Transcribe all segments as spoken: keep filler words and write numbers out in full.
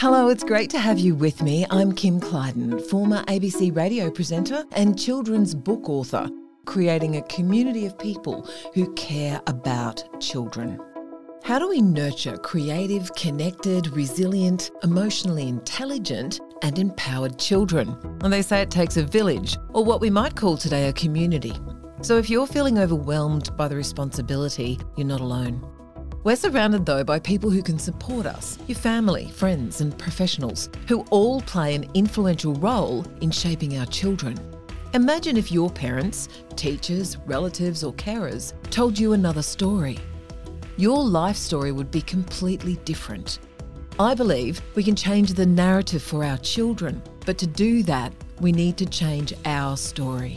Hello, it's great to have you with me. I'm Kim Clyden, former A B C radio presenter and children's book author, creating a community of people who care about children. How do we nurture creative, connected, resilient, emotionally intelligent and empowered children? And they say it takes a village, or what we might call today a community. So if you're feeling overwhelmed by the responsibility, you're not alone. We're surrounded, though, by people who can support us, your family, friends and professionals, who all play an influential role in shaping our children. Imagine if your parents, teachers, relatives or carers told you another story. Your life story would be completely different. I believe we can change the narrative for our children, but to do that, we need to change our story.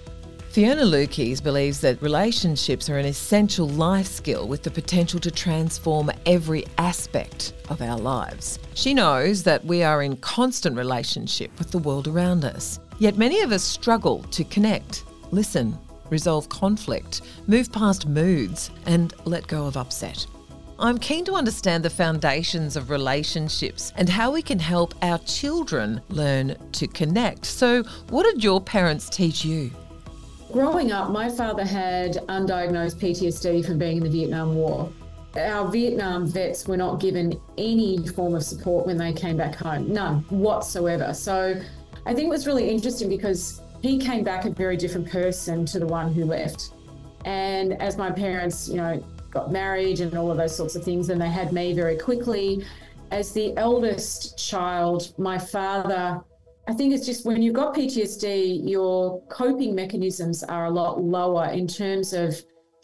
Fiona Lukes believes that relationships are an essential life skill with the potential to transform every aspect of our lives. She knows that we are in constant relationship with the world around us, yet many of us struggle to connect, listen, resolve conflict, move past moods, and let go of upset. I'm keen to understand the foundations of relationships and how we can help our children learn to connect. So, what did your parents teach you? Growing up, my father had undiagnosed P T S D from being in the Vietnam War. Our Vietnam vets were not given any form of support when they came back home, none whatsoever. So I think it was really interesting because he came back a very different person to the one who left. And as my parents, you know, got married and all of those sorts of things, and they had me very quickly. As the eldest child, my father, I think it's just when you've got P T S D, your coping mechanisms are a lot lower in terms of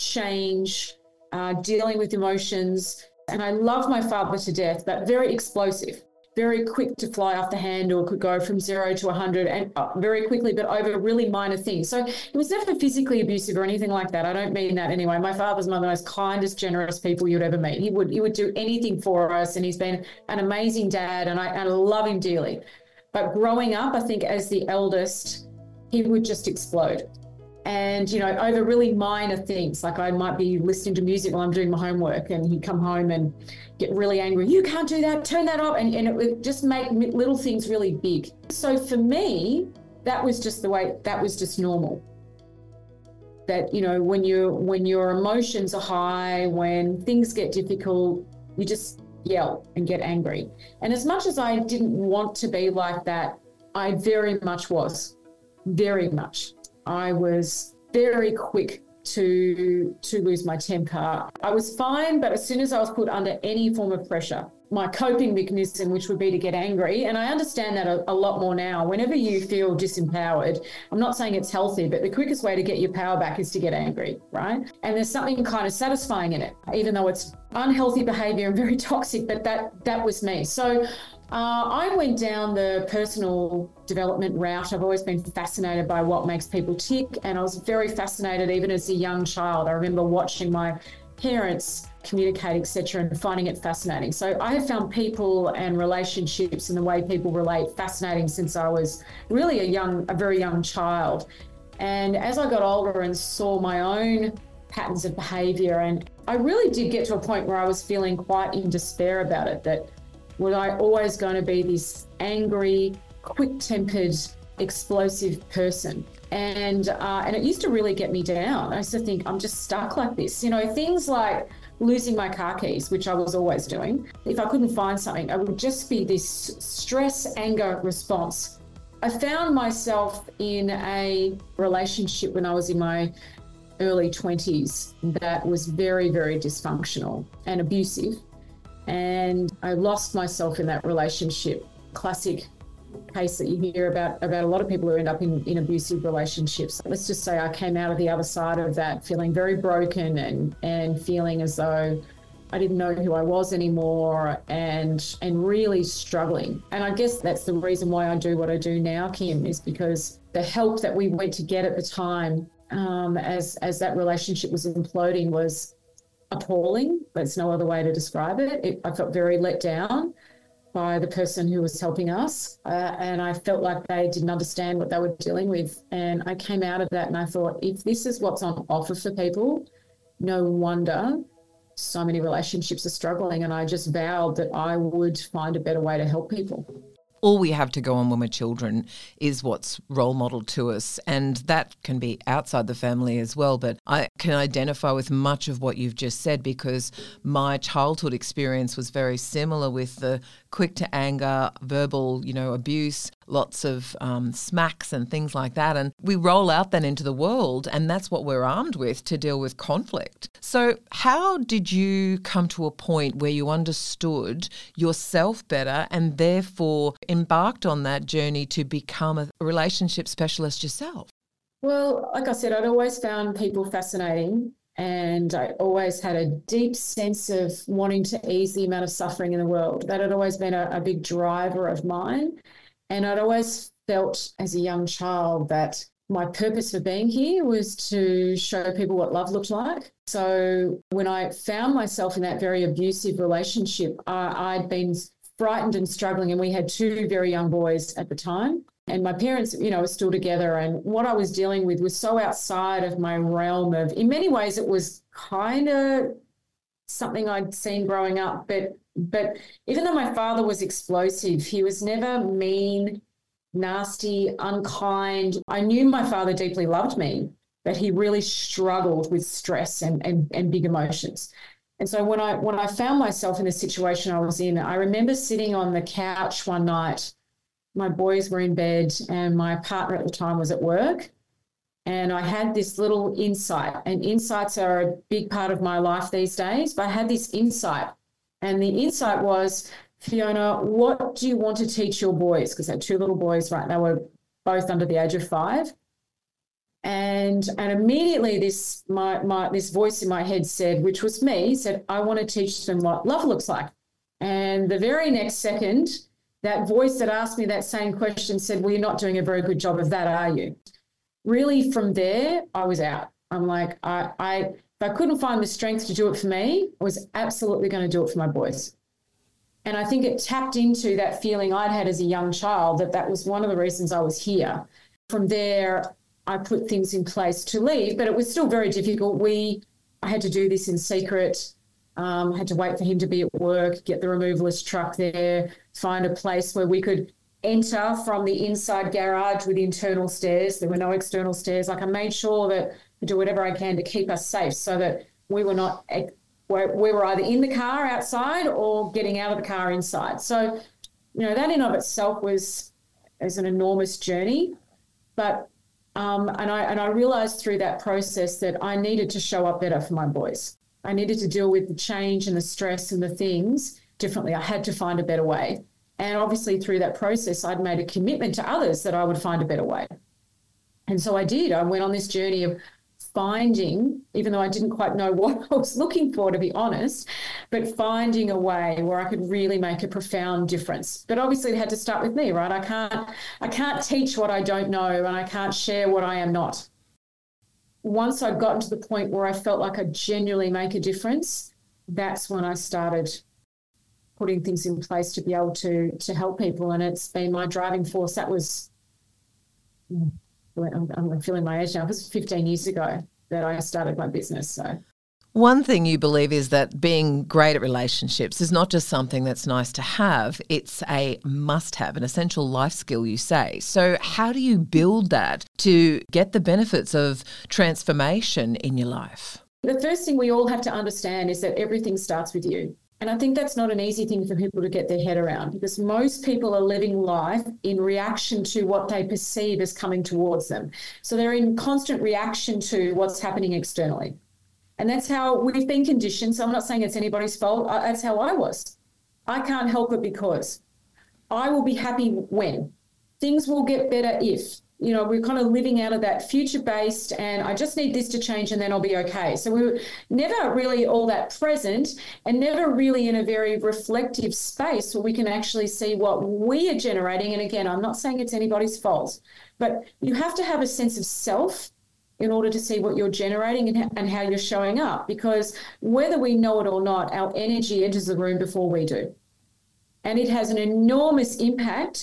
change, uh, dealing with emotions. And I love my father to death, but very explosive, very quick to fly off the handle, could go from zero to one hundred and uh, very quickly, but over really minor things. So it was never physically abusive or anything like that. I don't mean that anyway. My father's one of the most kindest, generous people you'd ever meet. He would, he would do anything for us, and he's been an amazing dad, and I, and I love him dearly. But growing up, I think as the eldest, he would just explode. And, you know, over really minor things, like I might be listening to music while I'm doing my homework and he'd come home and get really angry. You can't do that, turn that off. And, and it would just make little things really big. So for me, that was just the way, that was just normal. That, you know, when you when your emotions are high, when things get difficult, you just yell and get angry. And as much as I didn't want to be like that, I very much was, very much. I was very quick to to lose my temper. I was fine, but as soon as I was put under any form of pressure, my coping mechanism, which would be to get angry, and I understand that a, a lot more now. Whenever you feel disempowered, I'm not saying it's healthy, but the quickest way to get your power back is to get angry, right? And there's something kind of satisfying in it, even though it's unhealthy behavior and very toxic, but that that was me. So uh, I went down the personal development route. I've always been fascinated by what makes people tick, and I was very fascinated even as a young child. I remember watching my parents communicate, et cetera, and finding it fascinating. So I have found people and relationships and the way people relate fascinating since I was really a young, a very young child. And as I got older and saw my own patterns of behavior, and I really did get to a point where I was feeling quite in despair about it, that was I always going to be this angry, quick-tempered, explosive person? And uh, and it used to really get me down. I used to think, I'm just stuck like this. You know, things like losing my car keys, which I was always doing. If I couldn't find something, I would just be this stress, anger response. I found myself in a relationship when I was in my early twenties that was very, very dysfunctional and abusive. And I lost myself in that relationship. Classic case that you hear about about a lot of people who end up in, in abusive relationships. Let's just say I came out of the other side of that feeling very broken and and feeling as though I didn't know who I was anymore, and and really struggling. And I guess that's the reason why I do what I do now, Kim, is because the help that we went to get at the time um, as as that relationship was imploding was appalling. There's no other way to describe it. it I felt very let down by the person who was helping us. Uh, and I felt like they didn't understand what they were dealing with. And I came out of that and I thought, if this is what's on offer for people, no wonder so many relationships are struggling, and I just vowed that I would find a better way to help people. All we have to go on when we're children is what's role modeled to us, and that can be outside the family as well. But I can identify with much of what you've just said, because my childhood experience was very similar, with the quick to anger, verbal, you know, abuse, lots of um, smacks and things like that. And we roll out then into the world, and that's what we're armed with to deal with conflict. So how did you come to a point where you understood yourself better and therefore embarked on that journey to become a relationship specialist yourself? Well, like I said, I'd always found people fascinating, and I always had a deep sense of wanting to ease the amount of suffering in the world. That had always been a, a big driver of mine. And I'd always felt as a young child that my purpose for being here was to show people what love looked like. So when I found myself in that very abusive relationship, I, I'd been frightened and struggling, and we had two very young boys at the time. And my parents, you know, were still together, and what I was dealing with was so outside of my realm of, in many ways, it was kind of something I'd seen growing up. But but even though my father was explosive, he was never mean, nasty, unkind. I knew my father deeply loved me, but he really struggled with stress and and, and big emotions. And so when I when I found myself in the situation I was in, I remember sitting on the couch one night. My boys were in bed and my partner at the time was at work. And I had this little insight, and insights are a big part of my life these days, but I had this insight. And the insight was, Fiona, what do you want to teach your boys? Because I had two little boys, right? They were both under the age of five. And and immediately this my my this voice in my head said, which was me, said, I want to teach them what love looks like. And the very next second, that voice that asked me that same question said, well, you're not doing a very good job of that, are you? Really, from there, I was out. I'm like, I, I if I couldn't find the strength to do it for me, I was absolutely going to do it for my boys. And I think it tapped into that feeling I'd had as a young child, that that was one of the reasons I was here. From there, I put things in place to leave, but it was still very difficult. We, I had to do this in secret. Um, had to wait for him to be at work, get the removalist truck there, find a place where we could enter from the inside garage with internal stairs. There were no external stairs. Like, I made sure that I do whatever I can to keep us safe, so that we were not, we were either in the car outside or getting out of the car inside. So, you know, that in of itself was, was an enormous journey. But um, and I and I realised through that process that I needed to show up better for my boys. I needed to deal with the change and the stress and the things differently. I had to find a better way. And obviously through that process, I'd made a commitment to others that I would find a better way. And so I did. I went on this journey of finding, even though I didn't quite know what I was looking for, to be honest, but finding a way where I could really make a profound difference. But obviously it had to start with me, right? I can't, I can't teach what I don't know, and I can't share what I am not. Once I'd gotten to the point where I felt like I genuinely make a difference, that's when I started putting things in place to be able to to help people. And it's been my driving force. That was, I'm, I'm feeling my age now, it was fifteen years ago that I started my business. So one thing you believe is that being great at relationships is not just something that's nice to have, it's a must-have, an essential life skill, you say. So how do you build that to get the benefits of transformation in your life? The first thing we all have to understand is that everything starts with you. And I think that's not an easy thing for people to get their head around, because most people are living life in reaction to what they perceive as coming towards them. So they're in constant reaction to what's happening externally. And that's how we've been conditioned. So I'm not saying it's anybody's fault. That's how I was. I can't help it, because I will be happy when. Things will get better if. You know, we're kind of living out of that future-based, and I just need this to change and then I'll be okay. So we were never really all that present, and never really in a very reflective space where we can actually see what we are generating. And again, I'm not saying it's anybody's fault, but you have to have a sense of self in order to see what you're generating and, and how you're showing up, because whether we know it or not, our energy enters the room before we do. And it has an enormous impact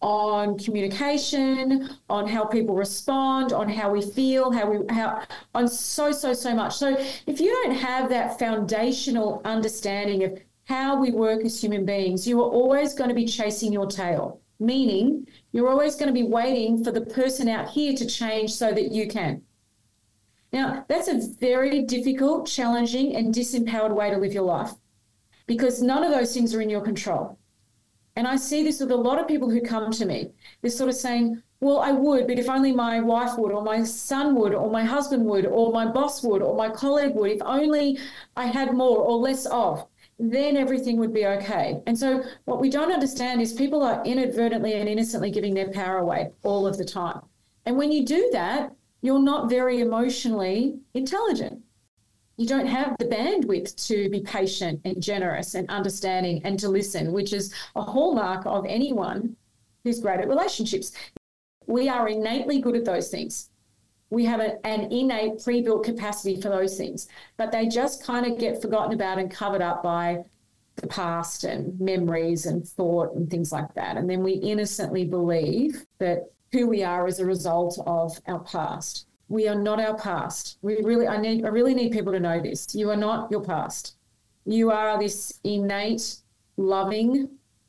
on communication, on how people respond, on how we feel, how we, how, on so, so, so much. So if you don't have that foundational understanding of how we work as human beings, you are always going to be chasing your tail, meaning you're always going to be waiting for the person out here to change so that you can. Now, that's a very difficult, challenging, and disempowered way to live your life because none of those things are in your control. And I see this with a lot of people who come to me. They're sort of saying, well, I would, but if only my wife would, or my son would, or my husband would, or my boss would, or my colleague would, if only I had more or less of, then everything would be okay. And so what we don't understand is people are inadvertently and innocently giving their power away all of the time. And when you do that, you're not very emotionally intelligent. You don't have the bandwidth to be patient and generous and understanding and to listen, which is a hallmark of anyone who's great at relationships. We are innately good at those things. We have a, an innate pre-built capacity for those things, but they just kind of get forgotten about and covered up by the past and memories and thought and things like that. And then we innocently believe that who we are as a result of our past. We are not our past. We really, I need, I really need people to know this. You are not your past. You are this innate, loving,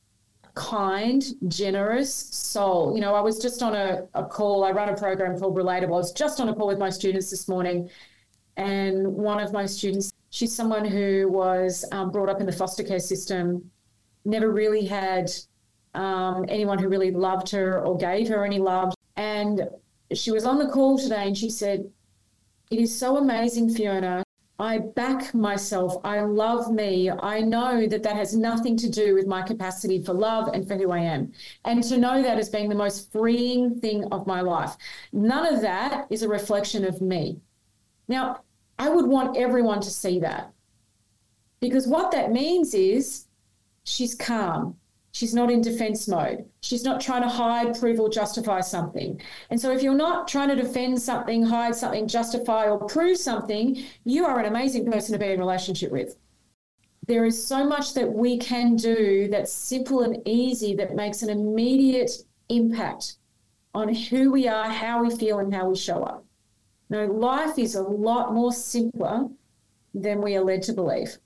kind, generous soul. You know, I was just on a, a call. I run a program called Relatable. I was just on a call with my students this morning, and one of my students, she's someone who was um, brought up in the foster care system, never really had um, anyone who really loved her or gave her any love. And she was on the call today and she said, it is so amazing, Fiona. I back myself. I love me. I know that that has nothing to do with my capacity for love and for who I am. And to know that as being the most freeing thing of my life. None of that is a reflection of me. Now, I would want everyone to see that, because what that means is she's calm. She's not in defense mode. She's not trying to hide, prove, or justify something. And so if you're not trying to defend something, hide something, justify, or prove something, you are an amazing person to be in a relationship with. There is so much that we can do that's simple and easy that makes an immediate impact on who we are, how we feel, and how we show up. Now, life is a lot more simpler than we are led to believe.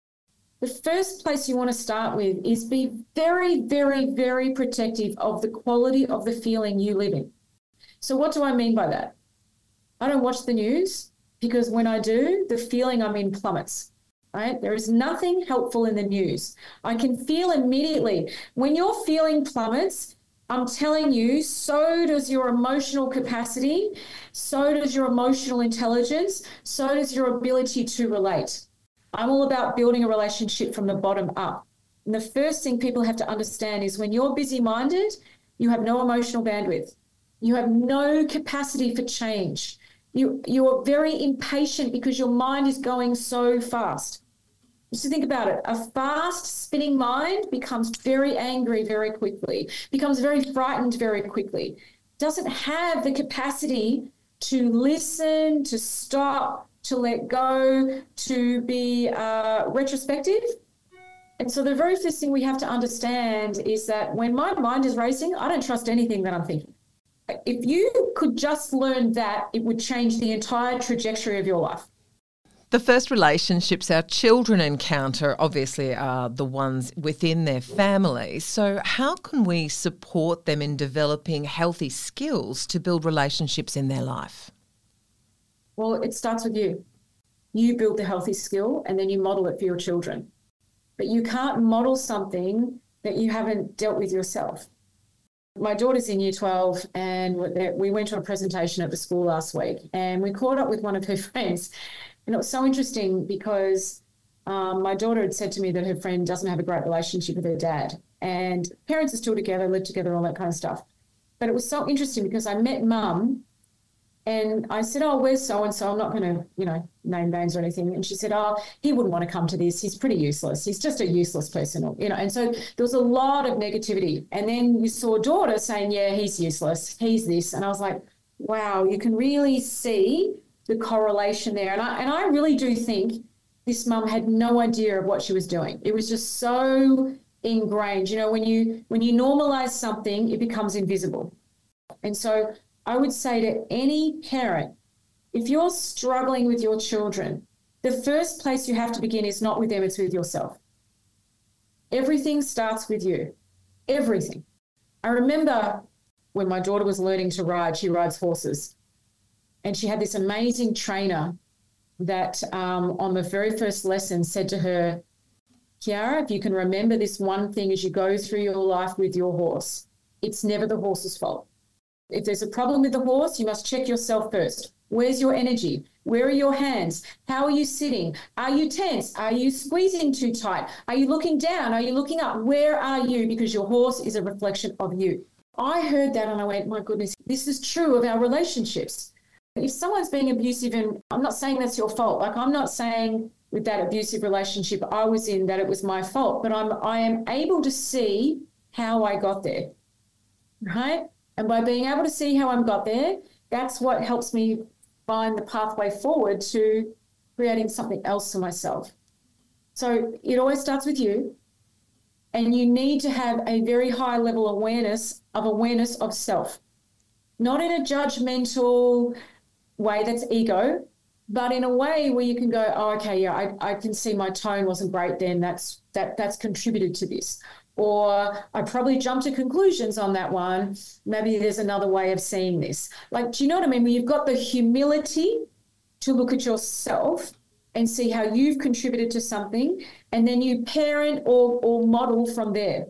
The first place you want to start with is be very, very, very protective of the quality of the feeling you live in. So what do I mean by that? I don't watch the news because when I do, the feeling I'm in plummets, right? There is nothing helpful in the news. I can feel immediately when your feeling plummets, I'm telling you, so does your emotional capacity, so does your emotional intelligence, so does your ability to relate. I'm all about building a relationship from the bottom up. And the first thing people have to understand is when you're busy-minded, you have no emotional bandwidth. You have no capacity for change. You, you're very impatient because your mind is going so fast. Just think about it. A fast spinning mind becomes very angry very quickly, becomes very frightened very quickly, doesn't have the capacity to listen, to stop, to let go, to be uh, retrospective. And so the very first thing we have to understand is that when my mind is racing, I don't trust anything that I'm thinking. If you could just learn that, it would change the entire trajectory of your life. The first relationships our children encounter obviously are the ones within their family. So how can we support them in developing healthy skills to build relationships in their life? Well, it starts with you. You build the healthy skill and then you model it for your children. But you can't model something that you haven't dealt with yourself. My daughter's in year twelve and we went to a presentation at the school last week and we caught up with one of her friends. And it was so interesting because um, my daughter had said to me that her friend doesn't have a great relationship with her dad. And parents are still together, live together, all that kind of stuff. But it was so interesting because I met mum and I said, oh, where's so-and-so? I'm not going to, you know, name names or anything. And she said, oh, he wouldn't want to come to this. He's pretty useless. He's just a useless person, you know. And so there was a lot of negativity. And then you saw daughter saying, yeah, he's useless. He's this. And I was like, wow, you can really see the correlation there. And I, and I really do think this mum had no idea of what she was doing. It was just so ingrained. You know, when you when you normalize something, it becomes invisible. And so I would say to any parent, if you're struggling with your children, the first place you have to begin is not with them, it's with yourself. Everything starts with you. Everything. I remember when my daughter was learning to ride, she rides horses. And she had this amazing trainer that um, on the very first lesson said to her, Kiara, if you can remember this one thing as you go through your life with your horse, it's never the horse's fault. If there's a problem with the horse, you must check yourself first. Where's your energy? Where are your hands? How are you sitting? Are you tense? Are you squeezing too tight? Are you looking down? Are you looking up? Where are you? Because your horse is a reflection of you. I heard that and I went, my goodness, this is true of our relationships. If someone's being abusive, and I'm not saying that's your fault, like I'm not saying with that abusive relationship I was in that it was my fault, but I'm I am able to see how I got there, right? And by being able to see how I got there, that's what helps me find the pathway forward to creating something else for myself. So it always starts with you, and you need to have a very high level awareness of awareness of self, not in a judgmental way that's ego, but in a way where you can go, oh, okay, yeah, I, I can see my tone wasn't great then. That's that that's contributed to this. Or I probably jumped to conclusions on that one. Maybe there's another way of seeing this. Like, do you know what I mean? When you've got the humility to look at yourself and see how you've contributed to something, and then you parent or, or model from there.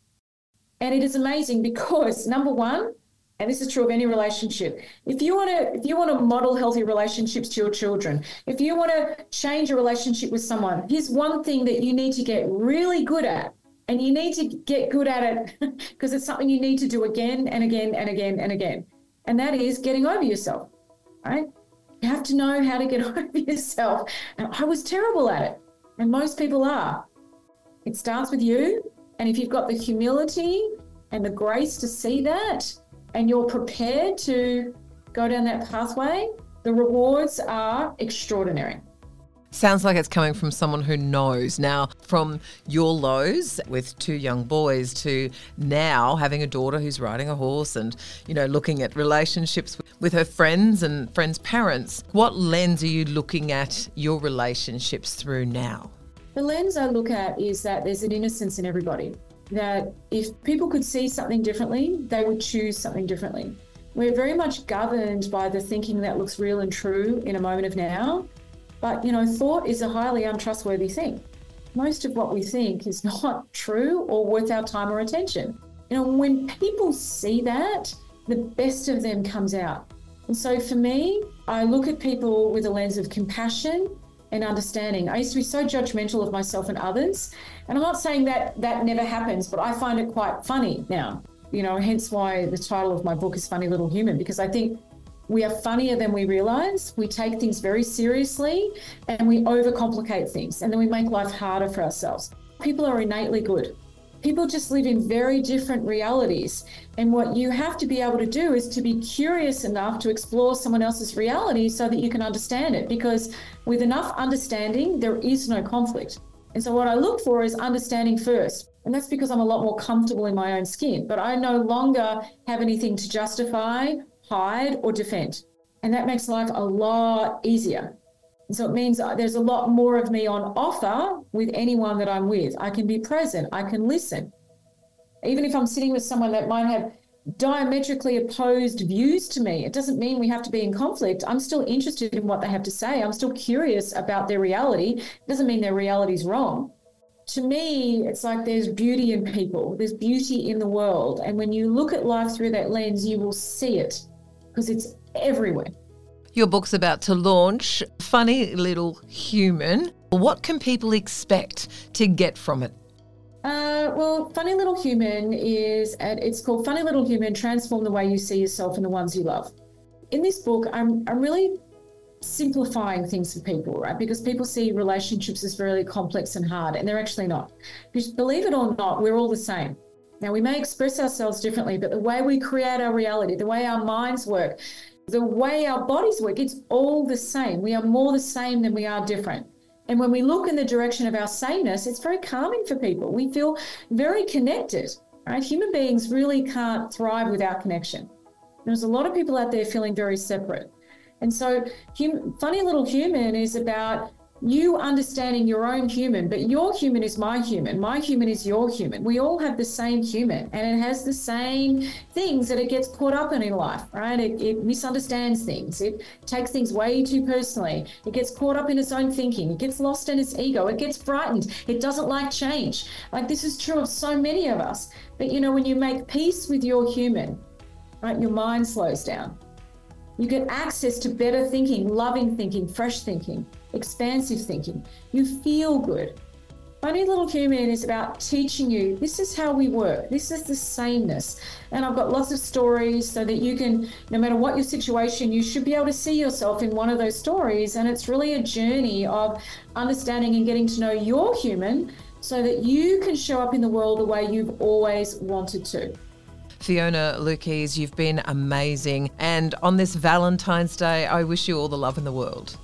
And it is amazing because, number one, and this is true of any relationship, if you want to if you want to model healthy relationships to your children, if you want to change a relationship with someone, here's one thing that you need to get really good at. And you need to get good at it because it's something you need to do again and again and again and again. And that is getting over yourself, right? You have to know how to get over yourself. And I was terrible at it. And most people are. It starts with you. And if you've got the humility and the grace to see that, and you're prepared to go down that pathway, the rewards are extraordinary. Sounds like it's coming from someone who knows. Now, from your lows with two young boys to now having a daughter who's riding a horse and, you know, looking at relationships with her friends and friends' parents, what lens are you looking at your relationships through now? The lens I look at is that there's an innocence in everybody, that if people could see something differently, they would choose something differently. We're very much governed by the thinking that looks real and true in a moment of now. But, you know, thought is a highly untrustworthy thing. Most of what we think is not true or worth our time or attention. You know, when people see that, the best of them comes out. And so for me, I look at people with a lens of compassion and understanding. I used to be so judgmental of myself and others. And I'm not saying that that never happens, but I find it quite funny now. You know, hence why the title of my book is Funny Little Human, because I think we are funnier than we realize. We take things very seriously and we overcomplicate things, and then we make life harder for ourselves. People are innately good. People just live in very different realities. And what you have to be able to do is to be curious enough to explore someone else's reality so that you can understand it. Because with enough understanding, there is no conflict. And so what I look for is understanding first. And that's because I'm a lot more comfortable in my own skin. But I no longer have anything to justify, hide, or defend. And that makes life a lot easier. And so it means there's a lot more of me on offer with anyone that I'm with. I can be present. I can listen. Even if I'm sitting with someone that might have diametrically opposed views to me, it doesn't mean we have to be in conflict. I'm still interested in what they have to say. I'm still curious about their reality. It doesn't mean their reality is wrong. To me, it's like there's beauty in people. There's beauty in the world. And when you look at life through that lens, you will see it because it's everywhere. Your book's about to launch, Funny Little Human. What can people expect to get from it? Uh, well, Funny Little Human is, it's called Funny Little Human, Transform the Way You See Yourself and the Ones You Love. In this book, I'm, I'm really simplifying things for people, right? Because people see relationships as very complex and hard, and they're actually not. Because believe it or not, we're all the same. Now, we may express ourselves differently, but the way we create our reality, the way our minds work, the way our bodies work, it's all the same. We are more the same than we are different. And when we look in the direction of our sameness, it's very calming for people. We feel very connected, right? Human beings really can't thrive without connection. There's a lot of people out there feeling very separate. And so hum- Funny Little Human is about you understanding your own human, but your human is my human. My human is your human. We all have the same human, and it has the same things that it gets caught up in in life, right? It, it misunderstands things. It takes things way too personally. It gets caught up in its own thinking. It gets lost in its ego. It gets frightened. It doesn't like change. Like, this is true of so many of us. But, you know, when you make peace with your human, right, your mind slows down. You get access to better thinking, loving thinking, fresh thinking, expansive thinking. You feel good. Funny Little Human is about teaching you, this is how we work. This is the sameness. And I've got lots of stories so that you can, no matter what your situation, you should be able to see yourself in one of those stories. And it's really a journey of understanding and getting to know your human so that you can show up in the world the way you've always wanted to. Fiona Lucchese, you've been amazing. And on this Valentine's Day, I wish you all the love in the world.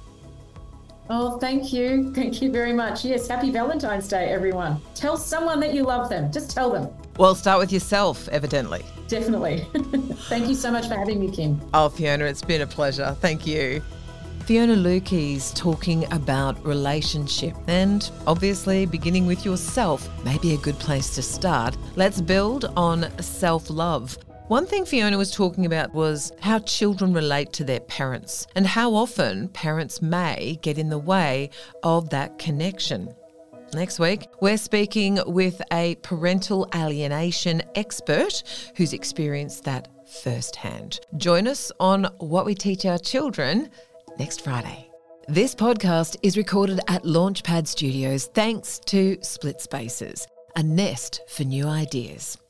Oh, thank you. Thank you very much. Yes, happy Valentine's Day, everyone. Tell someone that you love them. Just tell them. Well, start with yourself, evidently. Definitely. Thank you so much for having me, Kim. Oh, Fiona, it's been a pleasure. Thank you. Fiona Lucchese talking about relationship, and obviously beginning with yourself may be a good place to start. Let's build on self-love. One thing Fiona was talking about was how children relate to their parents and how often parents may get in the way of that connection. Next week, we're speaking with a parental alienation expert who's experienced that firsthand. Join us on What We Teach Our Children next Friday. This podcast is recorded at Launchpad Studios thanks to Split Spaces, a nest for new ideas.